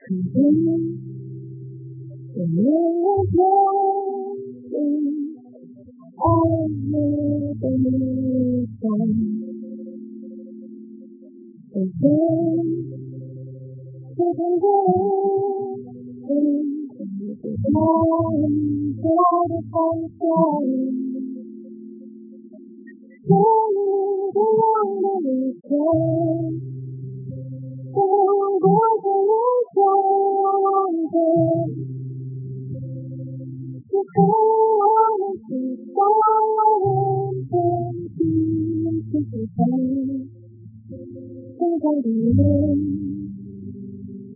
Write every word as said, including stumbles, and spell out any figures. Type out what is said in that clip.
The moon was rising, I knew the moon was gone. The wind didn't go into the morning, for the sunshine. Slowly the wonder is gone. The golden is gone. The silence is silent and beautiful. Somebody knows.